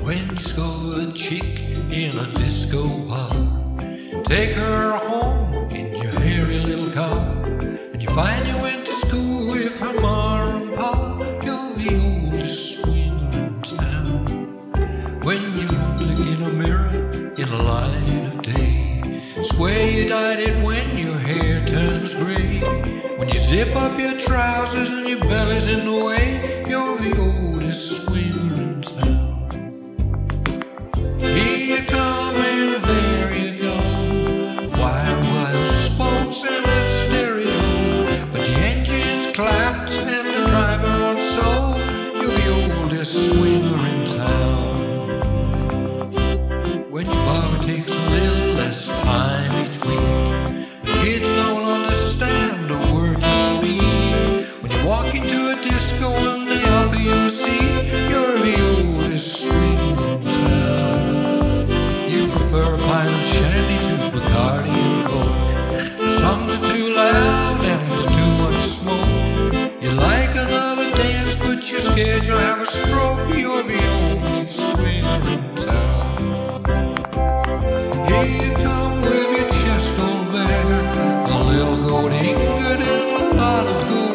When you score a chick in a disco bar, take her home in your hairy little car, and you find you went to school with her ma and pa. You're the oldest swinger in town. When you look in a mirror in the light of day, swear you dyed it when your hair turns gray. When you zip up your trousers and your belly's in the way, you're the oldest swinger in town. Here you come and there you go, wild sports in the stereo, but the engine's clapped and the driver wants so. You're the oldest swinger in town. When your barber takes a little less time each week, the kids don't understand a word you speak. When you walk into a disco and they offer you a seat, you're the oldest swinger in town. You prefer a pint of shandy to Bacardi and Coke. The songs are too loud and there's too much smoke. You like another dance but you're scared you'll have a stroke. You're the only swinger in town. Here you come with your chest all bare, a little gold ingot and a lot of gold.